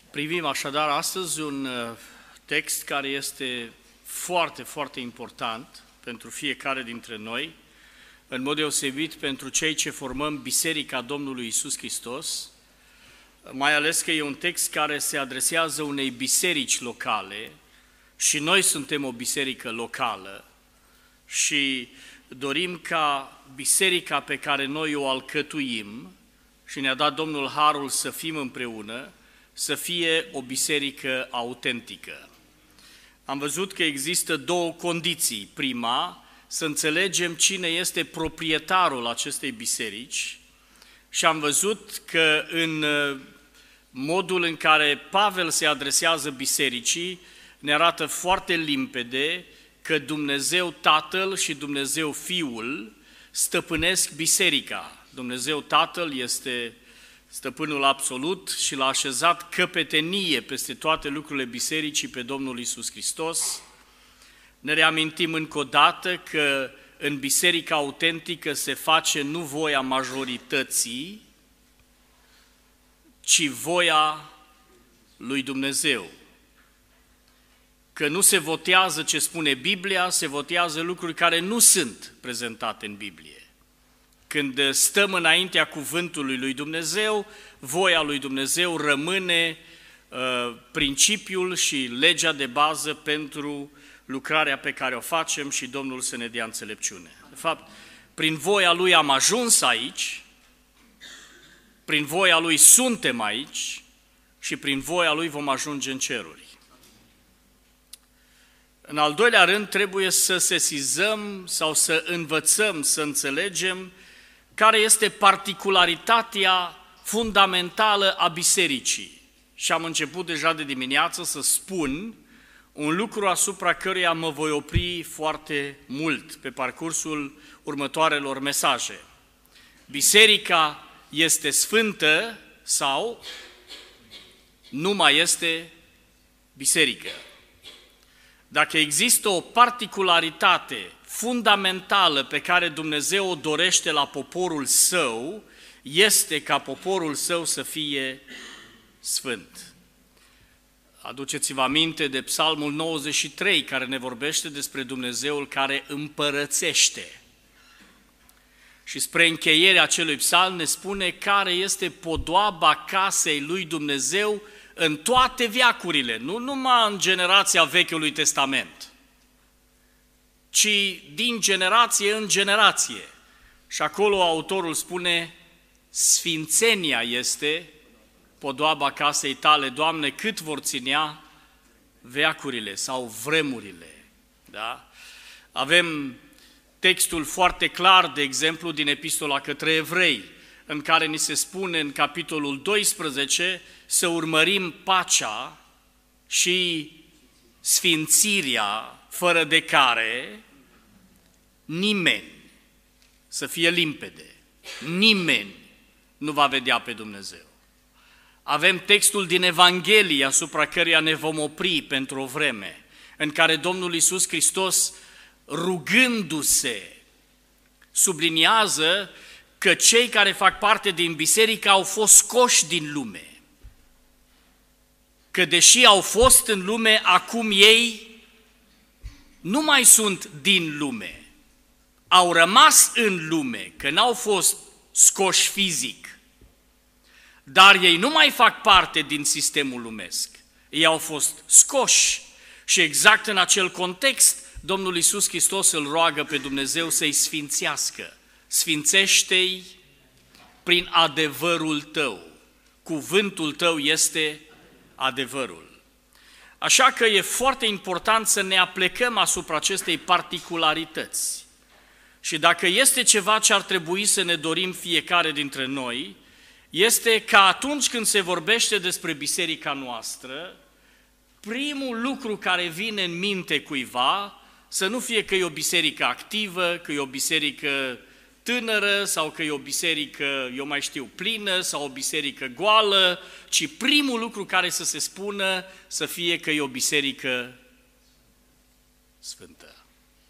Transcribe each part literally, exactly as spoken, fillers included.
Privim așadar astăzi un text care este foarte, foarte important pentru fiecare dintre noi, în mod deosebit pentru cei ce formăm Biserica Domnului Iisus Hristos, mai ales că e un text care se adresează unei biserici locale și noi suntem o biserică locală și dorim ca biserica pe care noi o alcătuim și ne-a dat Domnul harul să fim împreună, să fie o biserică autentică. Am văzut că există două condiții. Prima, să înțelegem cine este proprietarul acestei biserici și am văzut că în modul în care Pavel se adresează bisericii ne arată foarte limpede că Dumnezeu Tatăl și Dumnezeu Fiul stăpânesc biserica. Dumnezeu Tatăl este stăpânul absolut și l-a așezat căpetenie peste toate lucrurile bisericii pe Domnul Iisus Hristos. Ne reamintim încă o dată că în biserica autentică se face nu voia majorității, ci voia lui Dumnezeu. Că nu se votează ce spune Biblia, se votează lucruri care nu sunt prezentate în Biblie. Când stăm înaintea cuvântului lui Dumnezeu, voia lui Dumnezeu rămâne uh, principiul și legea de bază pentru lucrarea pe care o facem și Domnul să ne dea înțelepciune. De fapt, prin voia Lui am ajuns aici, prin voia Lui suntem aici și prin voia Lui vom ajunge în ceruri. În al doilea rând, trebuie să sesizăm sau să învățăm, să înțelegem care este particularitatea fundamentală a bisericii. Și am început deja de dimineață să spun un lucru asupra căruia mă voi opri foarte mult pe parcursul următoarelor mesaje. Biserica este sfântă sau nu mai este biserică? Dacă există o particularitate fundamentală pe care Dumnezeu o dorește la poporul său, este ca poporul său să fie sfânt. Aduceți-vă aminte de Psalmul nouăzeci și trei, care ne vorbește despre Dumnezeul care împărățește. Și spre încheierea acelui psalm ne spune care este podoaba casei lui Dumnezeu în toate veacurile, nu numai în generația Vechiului Testament, ci din generație în generație. Și acolo autorul spune, sfințenia este podoaba casei tale, Doamne, cât vor ținea veacurile sau vremurile. Da? Avem textul foarte clar, de exemplu, din Epistola către Evrei, în care ni se spune în capitolul doisprezece să urmărim pacea și sfințirea, fără de care nimeni, să fie limpede, nimeni nu va vedea pe Dumnezeu. Avem textul din Evanghelie asupra căreia ne vom opri pentru o vreme, în care Domnul Iisus Hristos, rugându-se, subliniază că cei care fac parte din biserică au fost scoși din lume. Că deși au fost în lume, acum ei nu mai sunt din lume. Au rămas în lume, că n-au fost scoși fizic. Dar ei nu mai fac parte din sistemul lumesc. Ei au fost scoși și exact în acel context Domnul Iisus Hristos îl roagă pe Dumnezeu să-i sfințească. Sfințește-i prin adevărul tău. Cuvântul tău este adevărul. Așa că e foarte important să ne aplecăm asupra acestei particularități. Și dacă este ceva ce ar trebui să ne dorim fiecare dintre noi, este că atunci când se vorbește despre biserica noastră, primul lucru care vine în minte cuiva să nu fie că e o biserică activă, că e o biserică tânără sau că e o biserică, eu mai știu, plină sau o biserică goală, ci primul lucru care să se spună să fie că e o biserică sfântă.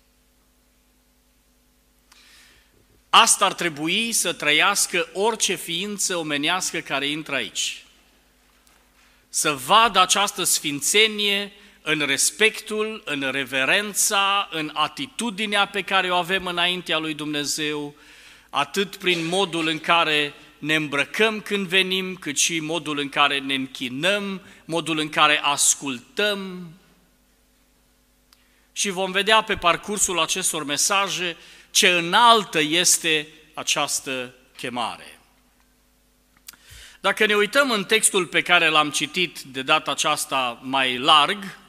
Asta ar trebui să trăiască orice ființă omenească care intră aici. să vadă această sfințenie în respectul, în reverența, în atitudinea pe care o avem înaintea lui Dumnezeu, atât prin modul în care ne îmbrăcăm când venim, cât și modul în care ne închinăm, modul în care ascultăm. Și vom vedea pe parcursul acestor mesaje ce înaltă este această chemare. Dacă ne uităm în textul pe care l-am citit de data aceasta mai larg,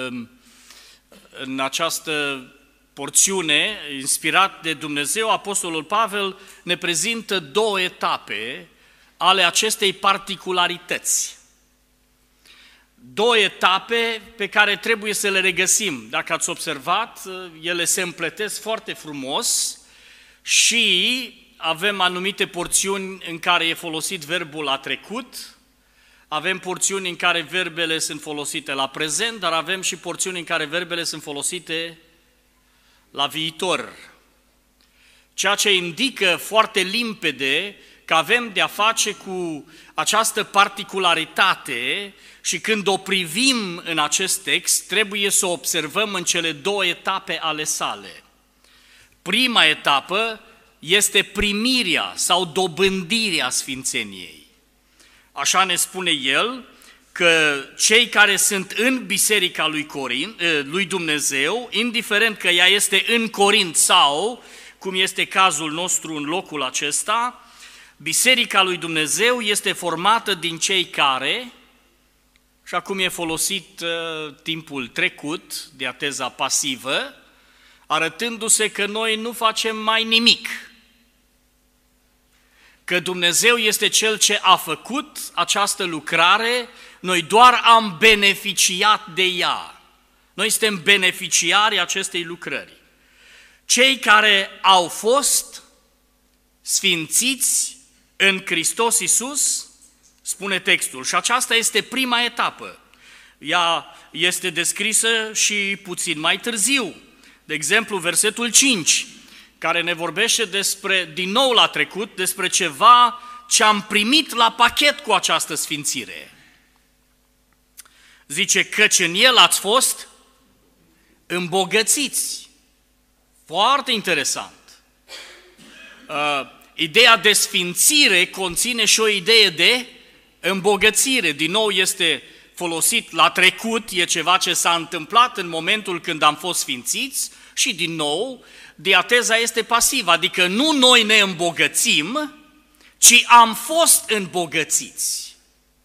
în această porțiune inspirat de Dumnezeu, Apostolul Pavel ne prezintă două etape ale acestei particularități. Două etape pe care trebuie să le regăsim. Dacă ați observat, ele se împletesc foarte frumos și avem anumite porțiuni în care e folosit verbul a trecut, avem porțiuni în care verbele sunt folosite la prezent, dar avem și porțiuni în care verbele sunt folosite la viitor. Ceea ce indică foarte limpede că avem de-a face cu această particularitate și când o privim în acest text, trebuie să o observăm în cele două etape ale sale. Prima etapă este primirea sau dobândirea sfințeniei. Așa ne spune el că cei care sunt în biserica lui, Corint, lui Dumnezeu, indiferent că ea este în Corint sau, cum este cazul nostru în locul acesta, biserica lui Dumnezeu este formată din cei care, și acum e folosit uh, timpul trecut de ateza pasivă, arătându-se că noi nu facem mai nimic, că Dumnezeu este Cel ce a făcut această lucrare, noi doar am beneficiat de ea. Noi suntem beneficiari acestei lucrări. Cei care au fost sfințiți în Hristos Iisus, spune textul, și aceasta este prima etapă. Ea este descrisă și puțin mai târziu. De exemplu, versetul cinci, care ne vorbește despre, din nou la trecut, despre ceva ce am primit la pachet cu această sfințire. Zice, căci în el ați fost îmbogățiți. Foarte interesant. Uh, ideea de sfințire conține și o idee de îmbogățire. Din nou este folosit la trecut, e ceva ce s-a întâmplat în momentul când am fost sfințiți și din nou, diateza este pasivă, adică nu noi ne îmbogățim, ci am fost îmbogățiți.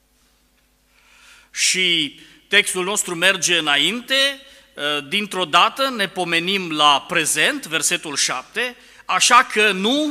Și textul nostru merge înainte, dintr-o dată ne pomenim la prezent, versetul șapte, așa că nu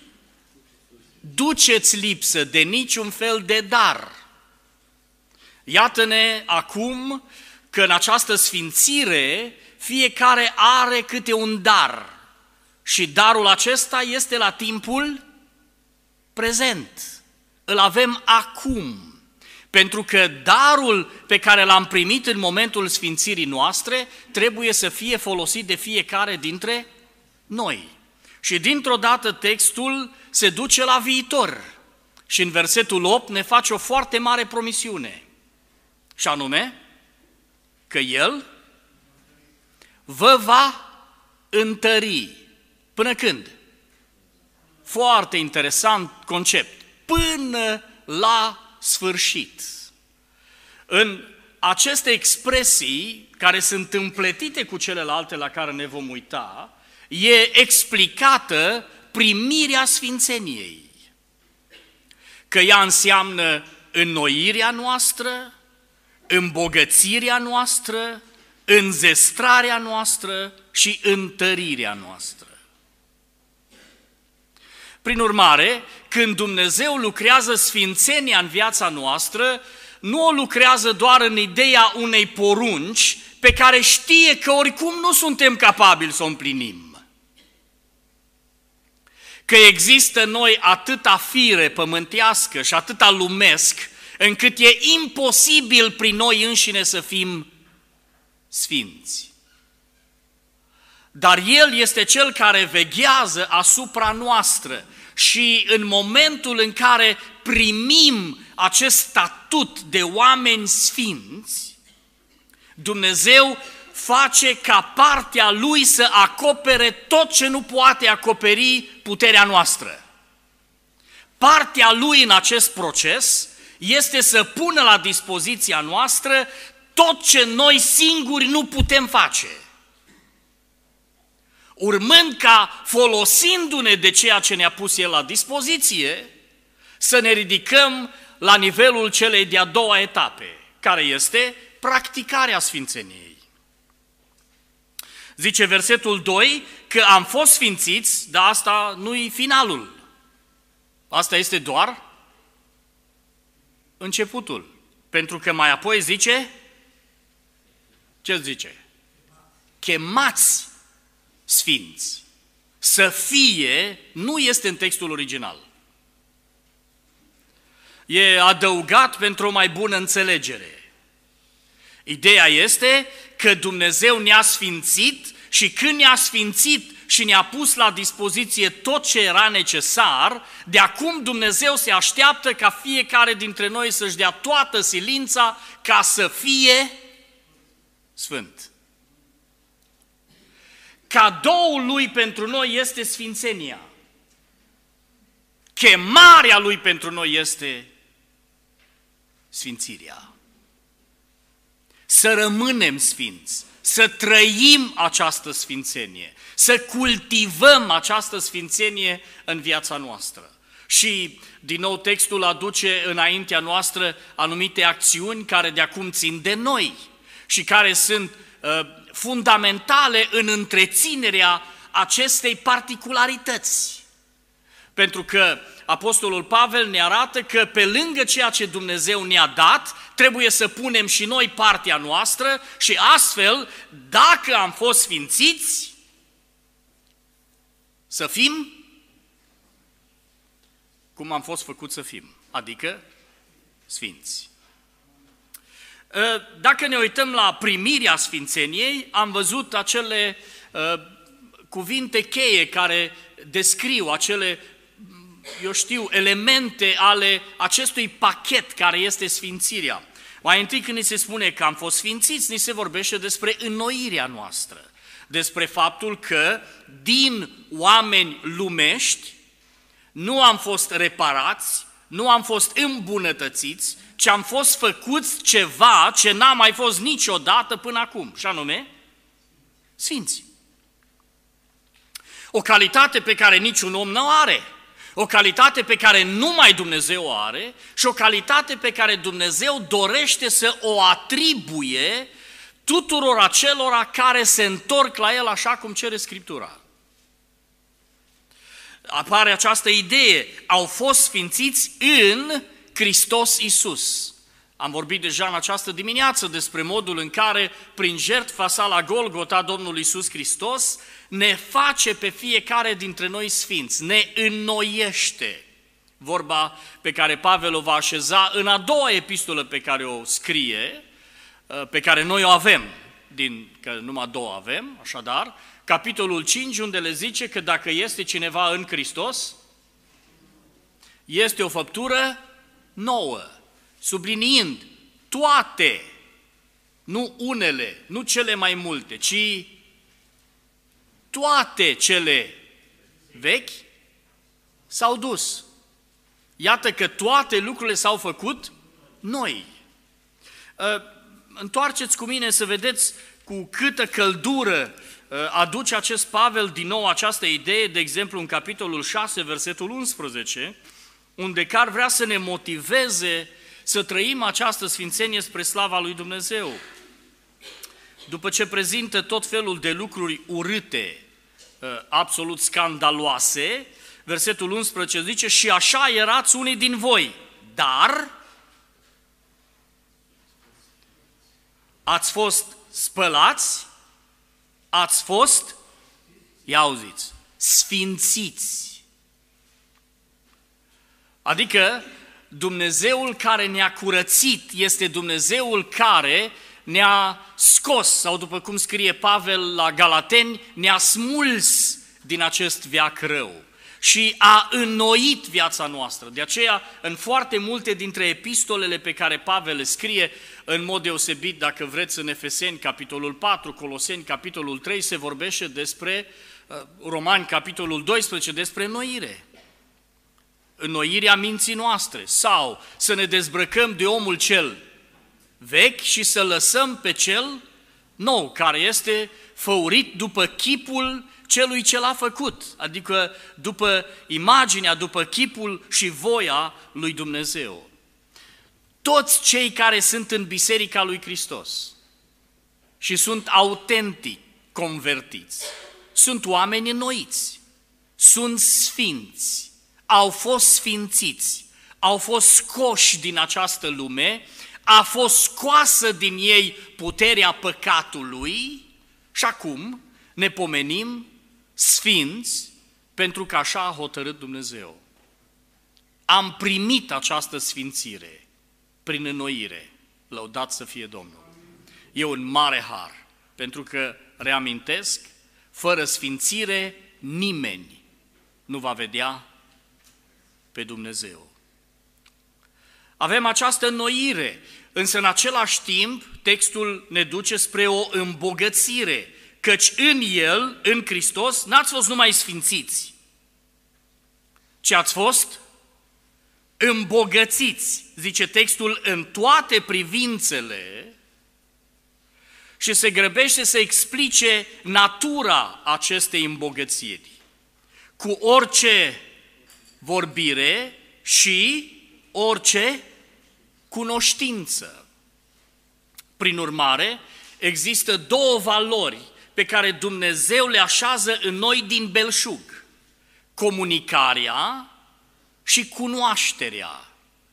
duceți lipsă de niciun fel de dar. Iată-ne acum că în această sfințire fiecare are câte un dar și darul acesta este la timpul prezent. Îl avem acum. Pentru că darul pe care l-am primit în momentul sfințirii noastre trebuie să fie folosit de fiecare dintre noi. Și dintr-o dată textul se duce la viitor și în versetul opt ne face o foarte mare promisiune. Și anume că El vă va întări. Până când? Foarte interesant concept. Până la sfârșit. În aceste expresii, care sunt împletite cu celelalte la care ne vom uita, e explicată primirea sfințeniei. Că ea înseamnă înnoirea noastră, îmbogățirea noastră, înzestrarea noastră și întărirea noastră. Prin urmare, când Dumnezeu lucrează sfințenia în viața noastră, nu o lucrează doar în ideea unei porunci pe care știe că oricum nu suntem capabili să o împlinim. Că există în noi atâta fire pământească și atâta lumesc, încât e imposibil prin noi înșine să fim sfinți. Dar El este Cel care veghează asupra noastră și în momentul în care primim acest statut de oameni sfinți, Dumnezeu face ca partea Lui să acopere tot ce nu poate acoperi puterea noastră. Partea Lui în acest proces este să pună la dispoziția noastră tot ce noi singuri nu putem face. Urmând ca, folosindu-ne de ceea ce ne-a pus El la dispoziție, să ne ridicăm la nivelul celei de-a doua etape, care este practicarea sfințeniei. Zice versetul doi că am fost sfințiți, dar asta nu-i finalul. Asta este doar începutul. Pentru că mai apoi zice, ce zice? Chemați sfinți. Să fie nu este în textul original. E adăugat pentru o mai bună înțelegere. Ideea este că Dumnezeu ne-a sfințit și când ne-a sfințit și ne-a pus la dispoziție tot ce era necesar, de acum Dumnezeu se așteaptă ca fiecare dintre noi să-și dea toată silința ca să fie sfânt. Cadoul Lui pentru noi este sfințenia. Chemarea Lui pentru noi este sfințirea. Să rămânem sfinți, să trăim această sfințenie, să cultivăm această sfințenie în viața noastră. Și, din nou, textul aduce înaintea noastră anumite acțiuni care de acum țin de noi și care sunt uh, fundamentale în întreținerea acestei particularități. Pentru că Apostolul Pavel ne arată că pe lângă ceea ce Dumnezeu ne-a dat, trebuie să punem și noi partea noastră și astfel, dacă am fost sfințiți, să fim cum am fost făcuți să fim, adică sfinți. Dacă ne uităm la primirea sfințeniei, am văzut acele uh, cuvinte cheie care descriu acele, eu știu, elemente ale acestui pachet care este sfințirea. Mai întâi când ni se spune că am fost sfințiți, ni se vorbește despre înnoirea noastră, despre faptul că din oameni lumești nu am fost reparați, nu am fost îmbunătățiți, ci am fost făcuți ceva ce n-a mai fost niciodată până acum, și anume sfinți. O calitate pe care niciun om nu are, o calitate pe care numai Dumnezeu o are și o calitate pe care Dumnezeu dorește să o atribuie tuturor acelora care se întorc la El așa cum cere Scriptura. Apare această idee, au fost sfințiți în Hristos Iisus. Am vorbit deja în această dimineață despre modul în care, prin jertfa sa la Golgota, Domnul Iisus Hristos ne face pe fiecare dintre noi sfinți, ne înnoiește. Vorba pe care Pavel o va așeza în a doua epistolă pe care o scrie, pe care noi o avem, din, că numai două avem, așadar, capitolul cinci, unde le zice că dacă este cineva în Hristos, este o făptură nouă, subliniind toate, nu unele, nu cele mai multe, ci toate cele vechi s-au dus. Iată că toate lucrurile s-au făcut noi. Întoarceți cu mine să vedeți cu câtă căldură aduce acest Pavel din nou această idee, de exemplu în capitolul șase, versetul unsprezece, unde chiar vrea să ne motiveze să trăim această sfințenie spre slava lui Dumnezeu. După ce prezintă tot felul de lucruri urâte, absolut scandaloase, versetul unsprezece zice, și așa erați unii din voi, dar ați fost spălați, ați fost, ia auziți, sfințiți. Adică Dumnezeul care ne-a curățit este Dumnezeul care ne-a scos, sau după cum scrie Pavel la Galateni, ne-a smuls din acest veac rău. și a înnoit viața noastră. De aceea, în foarte multe dintre epistolele pe care Pavel le scrie, în mod deosebit, dacă vreți, în Efeseni, capitolul patru, Coloseni, capitolul trei, se vorbește despre, Romani, capitolul doisprezece, despre înnoire. Înnoirea minții noastre, sau să ne dezbrăcăm de omul cel vechi și să lăsăm pe cel nou, care este făurit după chipul celui ce l-a făcut, adică după imaginea, după chipul și voia lui Dumnezeu. Toți cei care sunt în Biserica lui Hristos și sunt autentic convertiți, sunt oameni înnoiți, sunt sfinți, au fost sfințiți, au fost scoși din această lume, a fost scoasă din ei puterea păcatului și acum ne pomenim sfinți pentru că așa a hotărât Dumnezeu. Am primit această sfințire prin înnoire. Lăudat să fie Domnul. E un mare har, pentru că, reamintesc, fără sfințire nimeni nu va vedea pe Dumnezeu. Avem această înnoire, însă în același timp textul ne duce spre o îmbogățire, căci în El, în Hristos, n-ați fost numai sfințiți, ci ați fost îmbogățiți, zice textul, în toate privințele, și se grăbește să explice natura acestei îmbogățiri, cu orice vorbire și orice cunoștință. Prin urmare, există două valori pe care Dumnezeu le așează în noi din belșug: comunicarea și cunoașterea.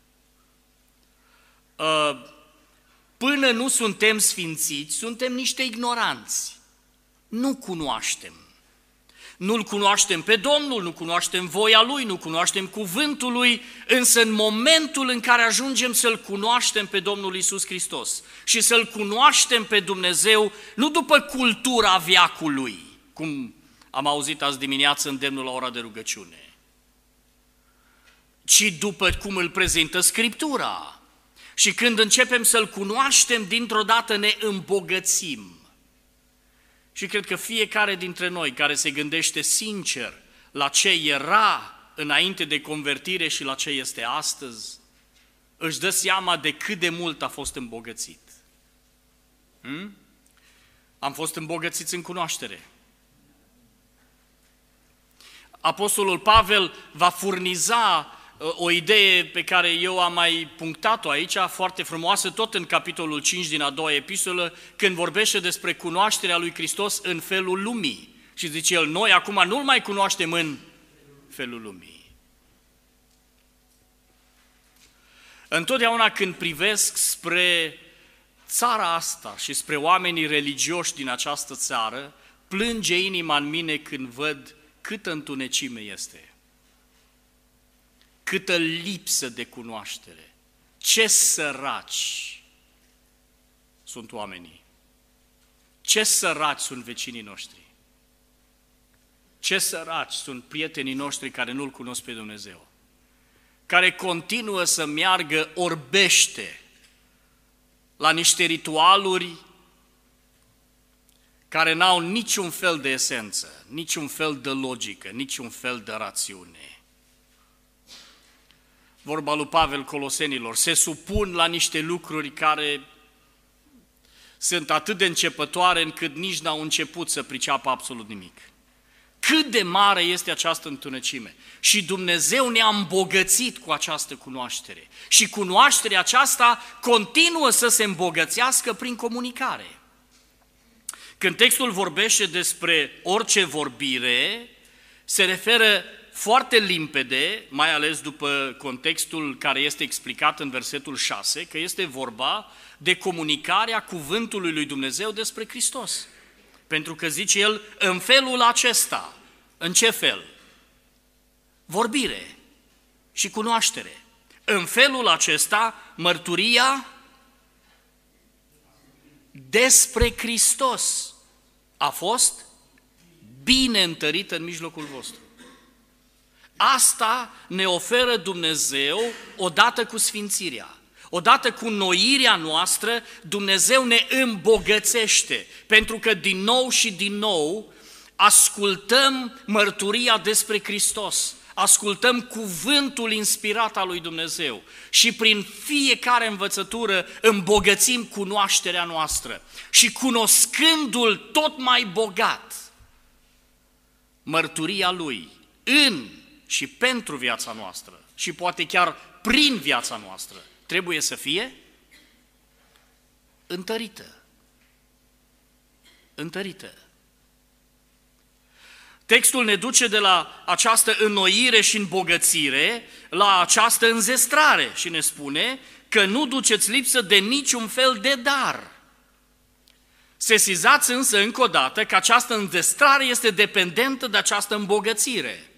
Până nu suntem sfințiți, suntem niște ignoranți. Nu cunoaștem. Nu-L cunoaștem pe Domnul, nu cunoaștem voia Lui, nu cunoaștem cuvântul Lui, însă în momentul în care ajungem să-L cunoaștem pe Domnul Iisus Hristos și să-L cunoaștem pe Dumnezeu, nu după cultura veacului, cum am auzit azi dimineață îndemnul la ora de rugăciune, ci după cum îl prezintă Scriptura. Și când începem să-L cunoaștem, dintr-o dată ne îmbogățim. Și cred că fiecare dintre noi care se gândește sincer la ce era înainte de convertire și la ce este astăzi, își dă seama de cât de mult a fost îmbogățit. Hmm? Am fost îmbogățiți în cunoaștere. Apostolul Pavel va furniza o idee pe care eu am mai punctat-o aici, foarte frumoasă, tot în capitolul cinci din a doua epistolă, când vorbește despre cunoașterea lui Hristos în felul lumii. Și zice el, noi acum nu-L mai cunoaștem în felul lumii. Întotdeauna când privesc spre țara asta și spre oamenii religioși din această țară, plânge inima în mine când văd câtă întunecime este. Câtă lipsă de cunoaștere. Ce săraci sunt oamenii. Ce săraci sunt vecinii noștri. Ce săraci sunt prietenii noștri care nu-L cunosc pe Dumnezeu. Care continuă să meargă orbește la niște ritualuri care n-au niciun fel de esență, niciun fel de logică, niciun fel de rațiune. Vorba lui Pavel Colosenilor, se supun la niște lucruri care sunt atât de începătoare încât nici n-au început să priceapă absolut nimic. Cât de mare este această întunecime. Și Dumnezeu ne-a îmbogățit cu această cunoaștere. Și cunoașterea aceasta continuă să se îmbogățească prin comunicare. Când textul vorbește despre orice vorbire, se referă foarte limpede, mai ales după contextul care este explicat în versetul șase, că este vorba de comunicarea cuvântului lui Dumnezeu despre Hristos. Pentru că zice el, în felul acesta, în ce fel? Vorbire și cunoaștere. În felul acesta, mărturia despre Hristos a fost bine întărită în mijlocul vostru. Asta ne oferă Dumnezeu odată cu sfințirea. Odată cu înnoirea noastră, Dumnezeu ne îmbogățește, pentru că din nou și din nou ascultăm mărturia despre Hristos, ascultăm cuvântul inspirat al lui Dumnezeu și prin fiecare învățătură îmbogățim cunoașterea noastră și cunoscându-L tot mai bogat, mărturia Lui în și pentru viața noastră și poate chiar prin viața noastră trebuie să fie întărită. Întărită. Textul ne duce de la această înnoire și îmbogățire la această înzestrare și ne spune că nu duceți lipsă de niciun fel de dar. Sesizați însă încă o dată că această înzestrare este dependentă de această îmbogățire.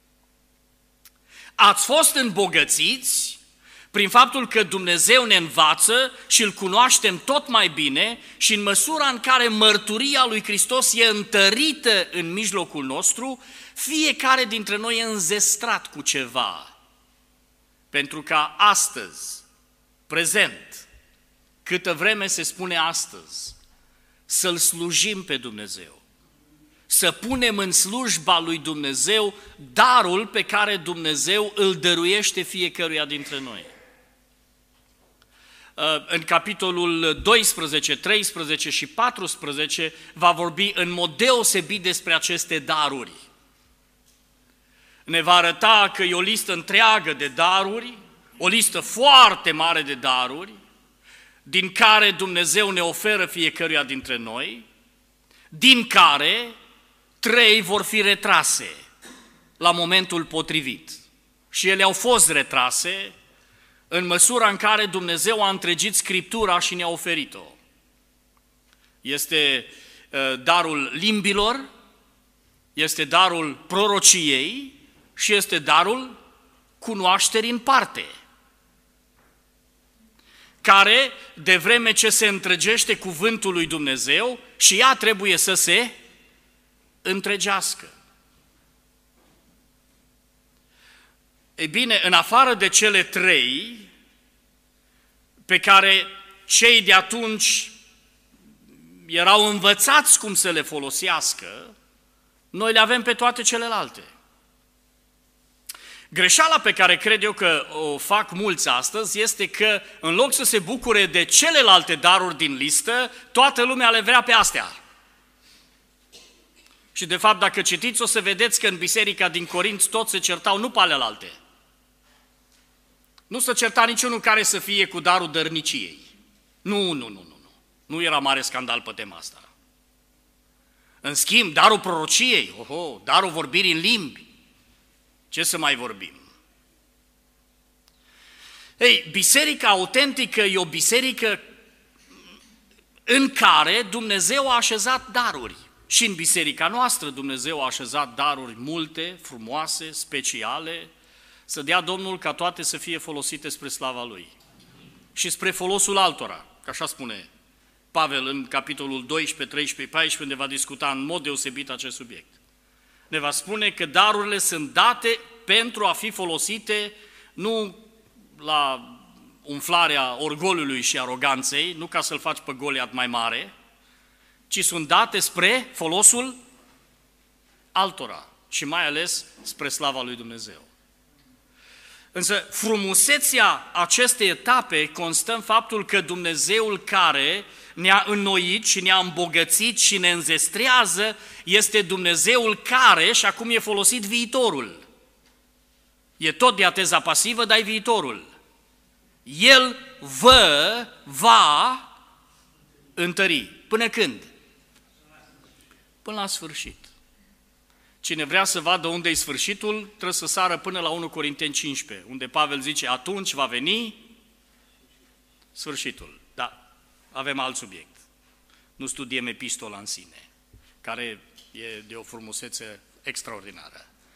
Ați fost îmbogățiți prin faptul că Dumnezeu ne învață și îl cunoaștem tot mai bine și în măsura în care mărturia lui Hristos e întărită în mijlocul nostru, fiecare dintre noi e înzestrat cu ceva. Pentru că astăzi, prezent, câtă vreme se spune astăzi, să-L slujim pe Dumnezeu, să punem în slujba lui Dumnezeu darul pe care Dumnezeu îl dăruiește fiecăruia dintre noi. În capitolul doisprezece, treisprezece și paisprezece va vorbi în mod deosebit despre aceste daruri. Ne va arăta că e o listă întreagă de daruri, o listă foarte mare de daruri, din care Dumnezeu ne oferă fiecăruia dintre noi, din care trei vor fi retrase la momentul potrivit. Și ele au fost retrase în măsura în care Dumnezeu a întregit Scriptura și ne-a oferit-o. Este uh, darul limbilor, este darul prorociei și este darul cunoașterii în parte, care, de vreme ce se întregește cuvântul lui Dumnezeu, și ea trebuie să se întregească. Ei bine, în afară de cele trei pe care cei de atunci erau învățați cum să le folosească, noi le avem pe toate celelalte. Greșeala pe care cred eu că o fac mulți astăzi este că în loc să se bucure de celelalte daruri din listă, toată lumea le vrea pe astea. Și de fapt, dacă citiți, o să vedeți că în biserica din Corinți toți se certau nu pe alelalte. Nu se certa niciunul care să fie cu darul dărniciei. Nu, nu, nu, nu, nu. Nu era mare scandal pe tema asta. În schimb, darul prorociei, oho, darul vorbirii în limbi. Ce să mai vorbim? Ei, biserica autentică e o biserică în care Dumnezeu a așezat daruri. Și în biserica noastră Dumnezeu a așezat daruri multe, frumoase, speciale, să dea Domnul ca toate să fie folosite spre slava Lui și spre folosul altora, că așa spune Pavel în capitolul doisprezece, treisprezece, paisprezece, unde va discuta în mod deosebit acest subiect. Ne va spune că darurile sunt date pentru a fi folosite nu la umflarea orgoliului și aroganței, nu ca să-l faci pe Goliat mai mare, ci sunt date spre folosul altora și mai ales spre slava lui Dumnezeu. Însă frumusețea acestei etape constă în faptul că Dumnezeul care ne-a înnoit și ne-a îmbogățit și ne înzestrează este Dumnezeul care, și acum e folosit viitorul. E tot diateza pasivă, dar e viitorul. El vă va întări. Până când? Până la sfârșit. Cine vrea să vadă unde e sfârșitul, trebuie să sară până la unu Corinteni cincisprezece, unde Pavel zice, atunci va veni sfârșitul. Da, avem alt subiect. Nu studiem epistola în sine, care e de o frumusețe extraordinară.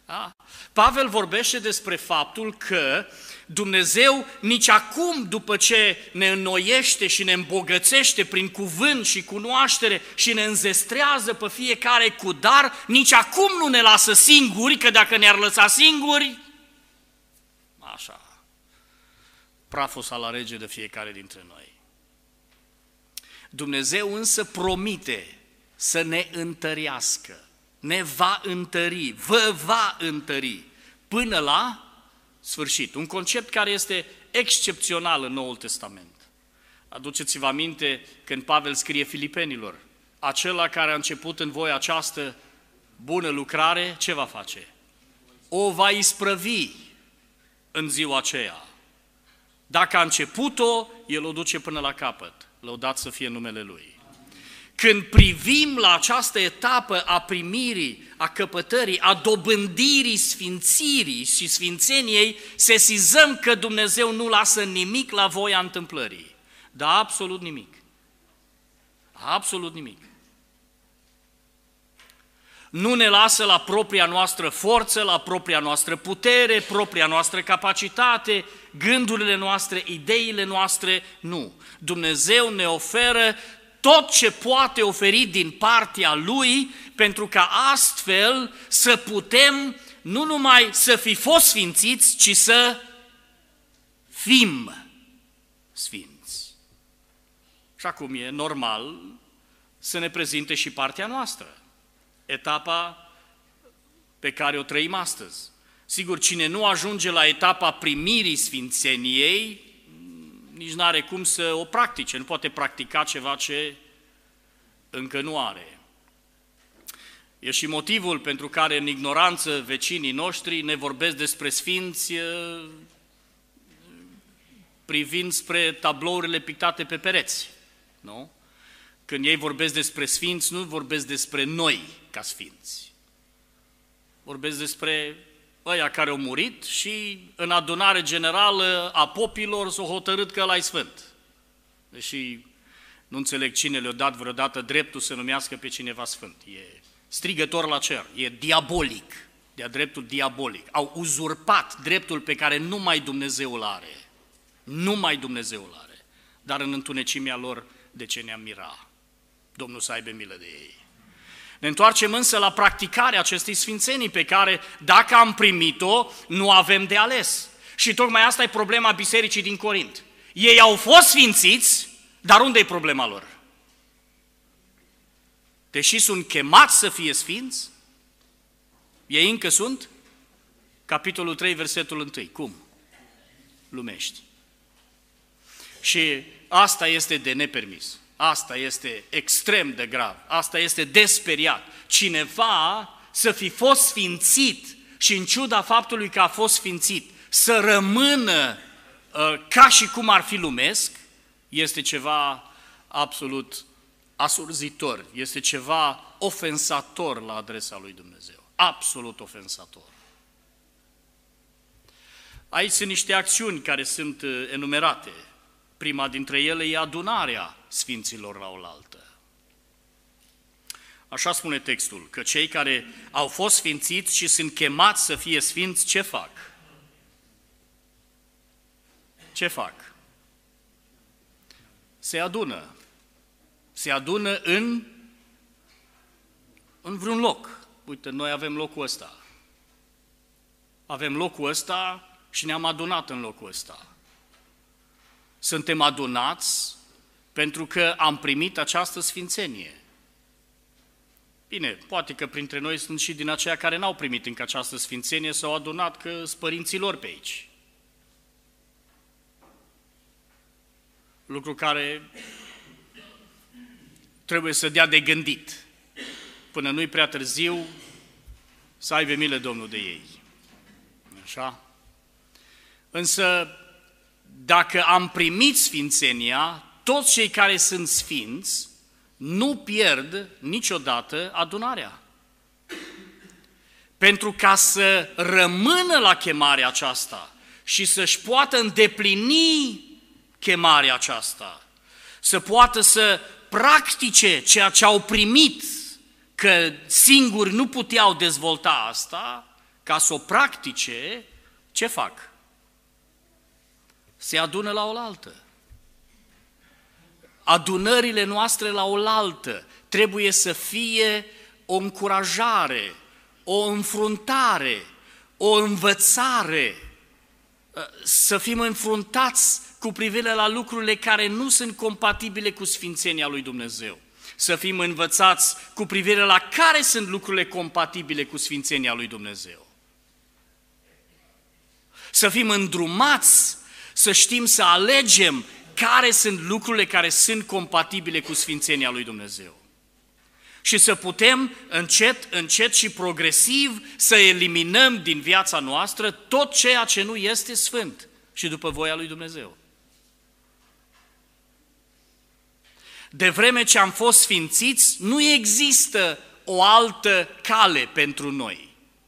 Da? Pavel vorbește despre faptul că Dumnezeu nici acum, după ce ne înnoiește și ne îmbogățește prin cuvânt și cunoaștere și ne înzestrează pe fiecare cu dar, nici acum nu ne lasă singuri, că dacă ne-ar lăsa singuri, așa, praful s-ar alege de fiecare dintre noi. Dumnezeu însă promite să ne întărească, ne va întări, vă va întări până la sfârșit. Un concept care este excepțional în Noul Testament. Aduceți-vă aminte când Pavel scrie Filipenilor, acela care a început în voi această bună lucrare, ce va face? O va isprăvi în ziua aceea. Dacă a început-o, el o duce până la capăt. Lăudat să fie numele Lui. Când privim la această etapă a primirii, a căpătării, a dobândirii sfințirii și sfințeniei, sesizăm că Dumnezeu nu lasă nimic la voia întâmplării. Dar absolut nimic. Absolut nimic. Nu ne lasă la propria noastră forță, la propria noastră putere, propria noastră capacitate, gândurile noastre, ideile noastre, nu. Dumnezeu ne oferă tot ce poate oferi din partea Lui, pentru ca astfel să putem nu numai să fi fost sfințiți, ci să fim sfinți. Și acum e normal să ne prezinte și partea noastră, etapa pe care o trăim astăzi. Sigur, cine nu ajunge la etapa primirii sfințeniei, nici nu are cum să o practice, nu poate practica ceva ce încă nu are. E și motivul pentru care în ignoranță vecinii noștri ne vorbesc despre sfinți privind spre tablourile pictate pe pereți. Nu? Când ei vorbesc despre sfinți, nu vorbesc despre noi ca sfinți. Vorbesc despre ăia care au murit și în adunare generală a popilor s-au hotărât că ăla-i sfânt. Deși nu înțeleg cine le-a dat vreodată dreptul să numească pe cineva sfânt. E strigător la cer, e diabolic, de-a dreptul diabolic. Au uzurpat dreptul pe care numai Dumnezeu îl are. Numai Dumnezeu îl are. Dar în întunecimea lor, de ce ne-am mira? Domnul să aibă milă de ei. Ne întoarcem însă la practicarea acestei sfințenii pe care, dacă am primit-o, nu avem de ales. Și tocmai asta e problema bisericii din Corint. Ei au fost sfințiți, dar unde e problema lor? Deși sunt chemați să fie sfinți, ei încă sunt? Capitolul trei, versetul unu. Cum? Lumești. Și asta este de nepermis. Asta este extrem de grav, asta este de speriat. Cineva să fi fost sfințit și în ciuda faptului că a fost sfințit, să rămână uh, ca și cum ar fi lumesc, este ceva absolut asurzitor, este ceva ofensator la adresa lui Dumnezeu, absolut ofensator. Aici sunt niște acțiuni care sunt enumerate. Prima dintre ele e adunarea sfinților la oaltă. Așa spune textul, că cei care au fost sfințiți și sunt chemați să fie sfinți, ce fac? Ce fac? Se adună. Se adună în, în vreun loc. Uite, noi avem locul ăsta. Avem locul ăsta și ne-am adunat în locul ăsta. Suntem adunați pentru că am primit această sfințenie. Bine, poate că printre noi sunt și din aceia care n-au primit încă această sfințenie, s-au adunat că sunt părinții lor pe aici. Lucru care trebuie să dea de gândit. Până nu-i prea târziu, să aibă milă Domnul de ei. Așa? Însă, dacă am primit sfințenia, toți cei care sunt sfinți nu pierd niciodată adunarea. Pentru ca să rămână la chemarea aceasta și să-și poată îndeplini chemarea aceasta, să poată să practice ceea ce au primit, că singuri nu puteau dezvolta asta, ca să o practice, ce fac? Se adună la oaltă. Adunările noastre la oaltă trebuie să fie o încurajare, o înfruntare, o învățare, să fim înfruntați cu privire la lucrurile care nu sunt compatibile cu sfințenia lui Dumnezeu. Să fim învățați cu privire la care sunt lucrurile compatibile cu sfințenia lui Dumnezeu. Să fim îndrumați, să știm să alegem care sunt lucrurile care sunt compatibile cu sfințenia lui Dumnezeu. Și să putem încet, încet și progresiv să eliminăm din viața noastră tot ceea ce nu este sfânt și după voia lui Dumnezeu. De vreme ce am fost sfințiți, nu există o altă cale pentru noi.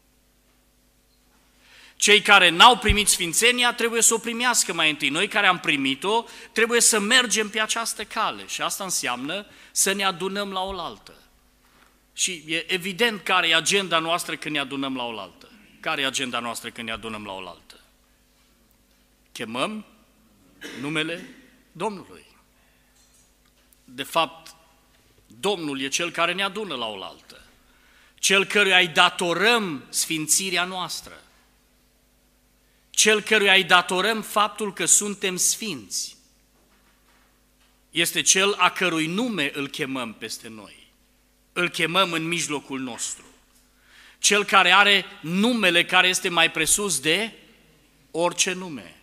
Cei care n-au primit sfințenia trebuie să o primească mai întâi. Noi care am primit-o trebuie să mergem pe această cale și asta înseamnă să ne adunăm la oaltă. Și e evident care e agenda noastră când ne adunăm la oaltă. Care e agenda noastră când ne adunăm la oaltă? Chemăm numele Domnului. De fapt, Domnul e Cel care ne adună la oaltă. Cel căruia îi datorăm sfințirea noastră. Cel căruia îi datorăm faptul că suntem sfinți. Este Cel a cărui nume îl chemăm peste noi. Îl chemăm în mijlocul nostru. Cel care are numele care este mai presus de orice nume.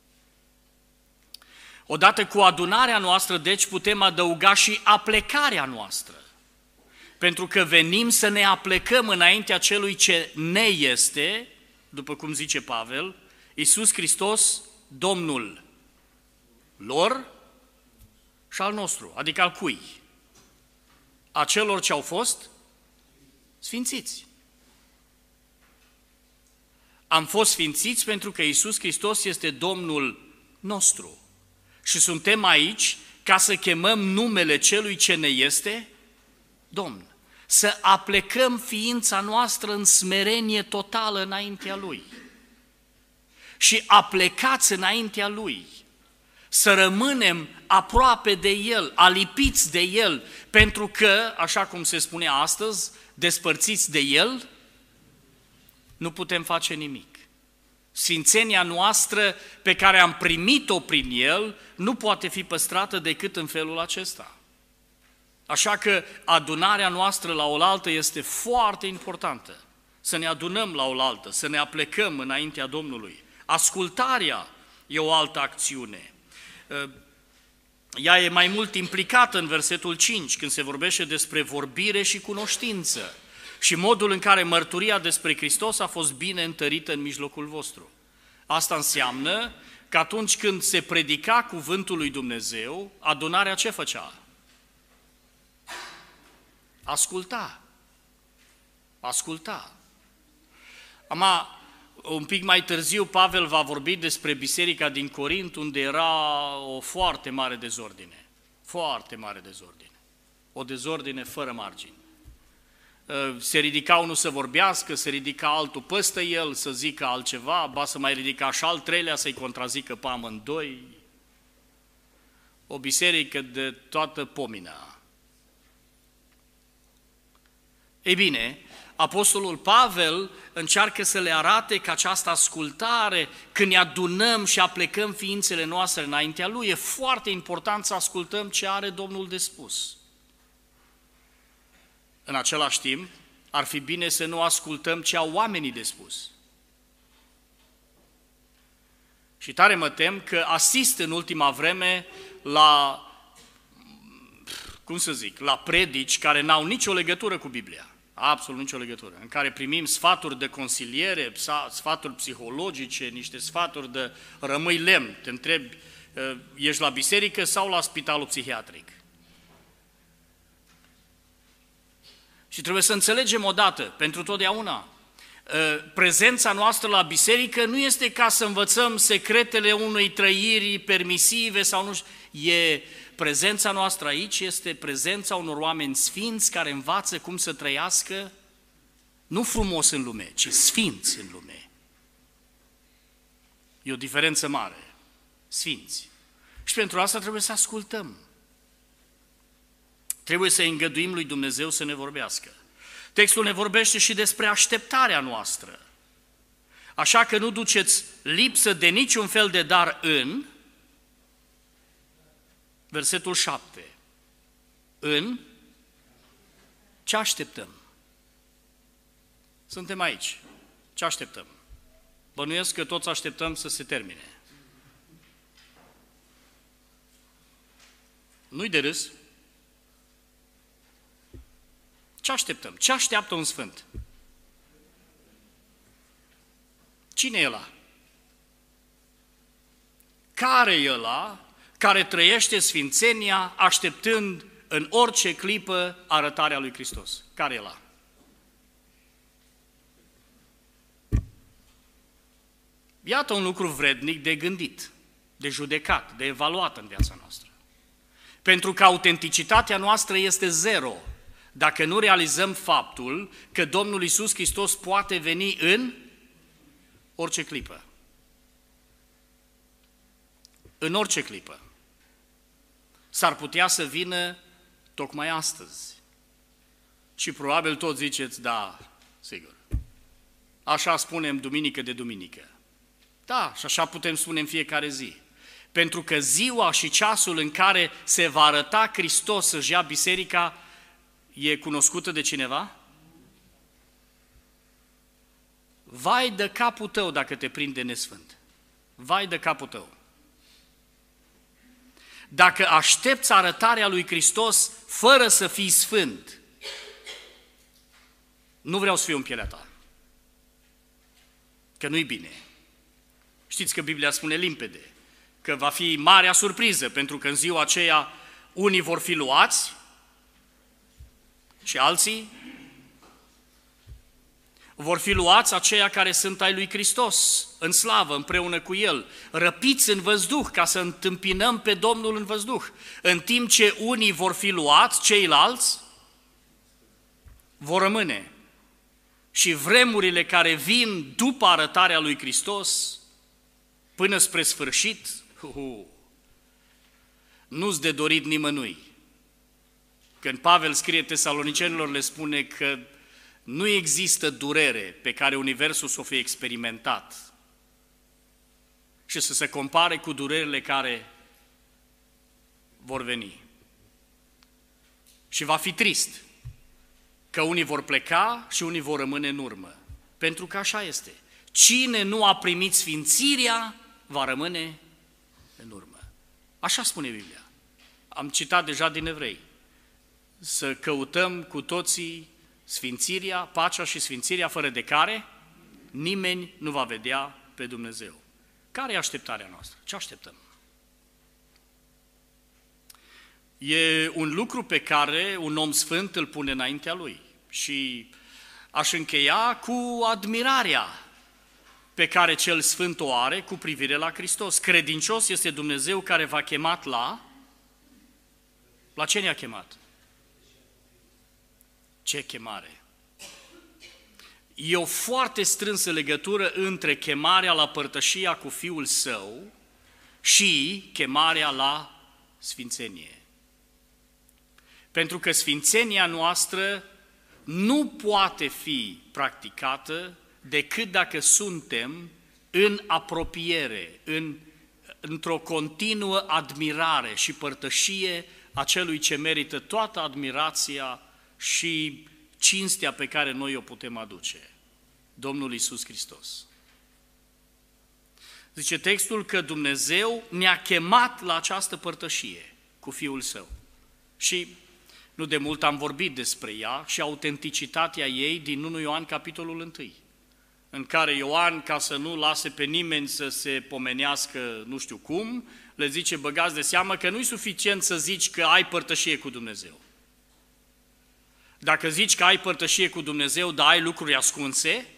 Odată cu adunarea noastră, deci, putem adăuga și aplecarea noastră. Pentru că venim să ne aplecăm înaintea celui ce ne este, după cum zice Pavel, Iisus Hristos, Domnul lor și al nostru, adică al cui? A celor ce au fost sfințiți. Am fost sfințiți pentru că Iisus Hristos este Domnul nostru. Și suntem aici ca să chemăm numele Celui ce ne este Domn. Să aplecăm ființa noastră în smerenie totală înaintea Lui. Și aplecați înaintea Lui. Să rămânem aproape de El, alipiți de El, pentru că, așa cum se spune astăzi, despărțiți de El, nu putem face nimic. Sfințenia noastră pe care am primit-o prin El nu poate fi păstrată decât în felul acesta. Așa că adunarea noastră la oaltă este foarte importantă. Să ne adunăm la oaltă, să ne aplecăm înaintea Domnului. Ascultarea e o altă acțiune. Ea e mai mult implicată în versetul cinci, când se vorbește despre vorbire și cunoștință și modul în care mărturia despre Hristos a fost bine întărită în mijlocul vostru. Asta înseamnă că atunci când se predica cuvântul lui Dumnezeu, adunarea ce făcea? Asculta. Asculta. Ama, un pic mai târziu, Pavel va vorbi despre biserica din Corint, unde era o foarte mare dezordine. Foarte mare dezordine. O dezordine fără margini. Se ridica unul să vorbească, se ridica altul păstă el să zică altceva, ba să mai ridica și al treilea să-i contrazică pe amândoi. O biserică de toată pomina. Ei bine, Apostolul Pavel încearcă să le arate că această ascultare, când ne adunăm și aplecăm ființele noastre înaintea Lui, e foarte important să ascultăm ce are Domnul de spus. În același timp, ar fi bine să nu ascultăm ce au oamenii de spus. Și tare mă tem că asist în ultima vreme la, cum să zic, la predici care n-au nicio legătură cu Biblia. Absolut nicio legătură. În care primim sfaturi de consiliere, sfaturi psihologice, niște sfaturi de rămâi lemn. Te întrebi, ești la biserică sau la spitalul psihiatric? Și trebuie să înțelegem odată, pentru totdeauna, prezența noastră la biserică nu este ca să învățăm secretele unei trăiri permisive sau nu știu. E, prezența noastră aici este prezența unor oameni sfinți care învață cum să trăiască Nu frumos în lume, ci sfinți în lume. E o diferență mare. Sfinți. Și pentru asta trebuie să ascultăm. Trebuie să îngăduim lui Dumnezeu să ne vorbească. Textul ne vorbește și despre așteptarea noastră. Așa că nu duceți lipsă de niciun fel de dar în, versetul șapte, în ce așteptăm? Suntem aici. Ce așteptăm? Bănuiesc că toți așteptăm să se termine. Nu-i de râs? Ce așteptăm? Ce așteaptă un sfânt? Cine e ăla? Care e ăla care trăiește sfințenia așteptând în orice clipă arătarea lui Hristos? Care e ăla? Iată un lucru vrednic de gândit, de judecat, de evaluat în viața noastră. Pentru că autenticitatea noastră este zero dacă nu realizăm faptul că Domnul Iisus Hristos poate veni în orice clipă. În orice clipă. S-ar putea să vină tocmai astăzi. Și probabil toți ziceți, da, sigur. Așa spunem duminică de duminică. Da, și așa putem spune în fiecare zi. Pentru că ziua și ceasul în care se va arăta Hristos să-și ia biserica e cunoscută de cineva? Vai de capul tău dacă te prinde nesfânt. Vai de capul tău. Dacă aștepți arătarea lui Hristos fără să fii sfânt, nu vreau să fiu în pielea ta. Că nu-i bine. Știți că Biblia spune limpede că va fi marea surpriză, pentru că în ziua aceea unii vor fi luați și alții vor fi luați aceia care sunt ai lui Hristos în slavă împreună cu El, răpiți în văzduh ca să întâmpinăm pe Domnul în văzduh, în timp ce unii vor fi luați, ceilalți vor rămâne. Și vremurile care vin după arătarea lui Hristos, până spre sfârșit, uh, nu-s de dorit nimănui. Când Pavel scrie Tesalonicenilor, le spune că nu există durere pe care universul să o fie experimentat și să se compare cu durerile care vor veni. Și va fi trist că unii vor pleca și unii vor rămâne în urmă. Pentru că așa este. Cine nu a primit sfințirea, va rămâne în urmă. Așa spune Biblia. Am citat deja din Evrei. Să căutăm cu toții sfințirea, pacea și sfințirea, fără de care nimeni nu va vedea pe Dumnezeu. Care e așteptarea noastră? Ce așteptăm? E un lucru pe care un om sfânt îl pune înaintea lui. Și aș încheia cu admirarea pe care cel sfânt o are cu privire la Hristos. Credincios este Dumnezeu care v-a chemat la... La ce ne-a chemat? Ce chemare! E o foarte strânsă legătură între chemarea la părtășia cu Fiul Său și chemarea la sfințenie. Pentru că sfințenia noastră nu poate fi practicată decât dacă suntem în apropiere, în, într-o continuă admirare și părtășie a celui ce merită toată admirația și cinstea pe care noi o putem aduce, Domnul Iisus Hristos. Zice textul că Dumnezeu ne-a chemat la această părtășie cu Fiul Său. Și nu de mult am vorbit despre ea și autenticitatea ei din unu Ioan, capitolul unu, în care Ioan, ca să nu lase pe nimeni să se pomenească nu știu cum, le zice, băgați de seamă că nu-i suficient să zici că ai părtășie cu Dumnezeu. Dacă zici că ai părtășie cu Dumnezeu, dar ai lucruri ascunse,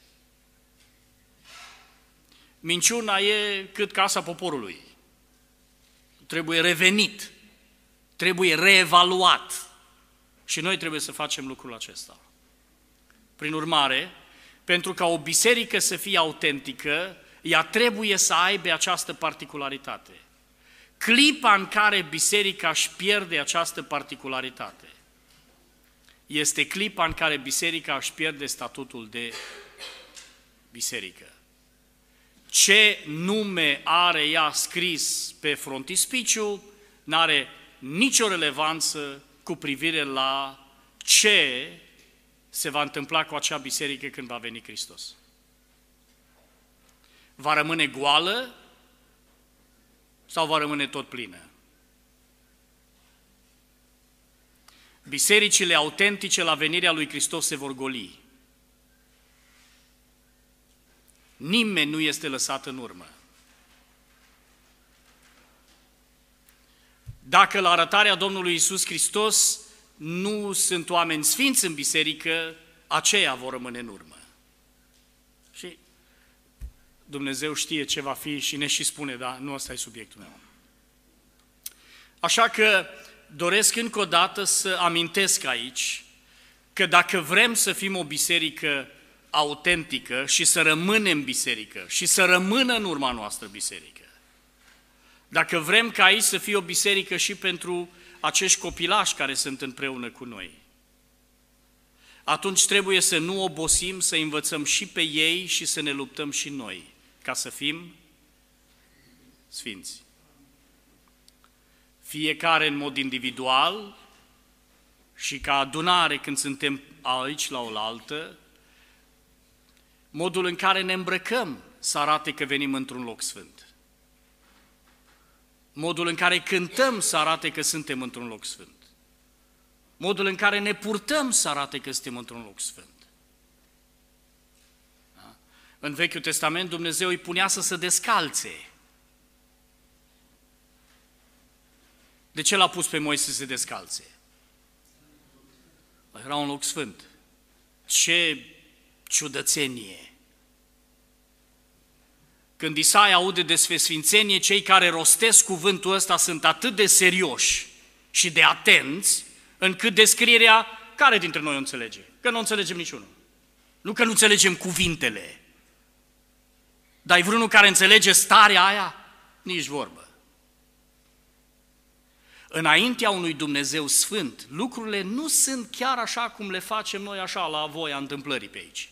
minciuna e cât casa poporului. Trebuie revenit, trebuie reevaluat și noi trebuie să facem lucrul acesta. Prin urmare, pentru ca o biserică să fie autentică, ea trebuie să aibă această particularitate. Clipa în care biserica își pierde această particularitate este clipa în care biserica își pierde statutul de biserică. Ce nume are ea scris pe frontispiciu n-are nicio relevanță cu privire la ce se va întâmpla cu acea biserică când va veni Hristos. Va rămâne goală sau va rămâne tot plină? Bisericile autentice la venirea lui Hristos se vor goli. Nimeni nu este lăsat în urmă. Dacă la arătarea Domnului Iisus Hristos nu sunt oameni sfinți în biserică, aceia vor rămâne în urmă. Și Dumnezeu știe ce va fi și ne și spune, dar nu ăsta e subiectul meu. Așa că doresc încă o dată să amintesc aici că dacă vrem să fim o biserică autentică și să rămânem biserică și să rămână în urma noastră biserică, dacă vrem ca aici să fie o biserică și pentru acești copilași care sunt împreună cu noi, atunci trebuie să nu obosim, să învățăm și pe ei și să ne luptăm și noi, ca să fim sfinți. Fiecare în mod individual și ca adunare când suntem aici la oaltă, modul în care ne îmbrăcăm să arate că venim într-un loc sfânt. Modul în care cântăm să arate că suntem într-un loc sfânt. Modul în care ne purtăm să arate că suntem într-un loc sfânt. Da? În Vechiul Testament Dumnezeu îi punea să se descalțe. De ce l-a pus pe Moise să se descalțe? Era un loc sfânt. Ce ciudățenie! Când Isaia aude despre sfințenie, cei care rostesc cuvântul ăsta sunt atât de serioși și de atenți, încât descrierea, care dintre noi o înțelege? Că nu înțelegem niciunul. Nu că nu înțelegem cuvintele, dar e vreunul care înțelege starea aia? Nici vorbă. Înaintea unui Dumnezeu sfânt, lucrurile nu sunt chiar așa cum le facem noi așa la voia întâmplării pe aici.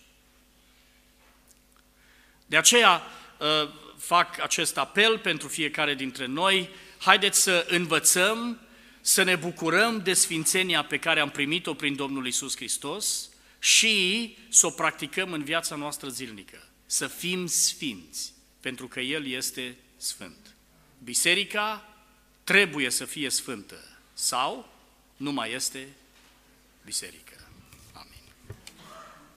De aceea fac acest apel pentru fiecare dintre noi, haideți să învățăm, să ne bucurăm de sfințenia pe care am primit-o prin Domnul Iisus Hristos și să o practicăm în viața noastră zilnică. Să fim sfinți, pentru că El este sfânt. Biserica trebuie să fie sfântă sau nu mai este biserică.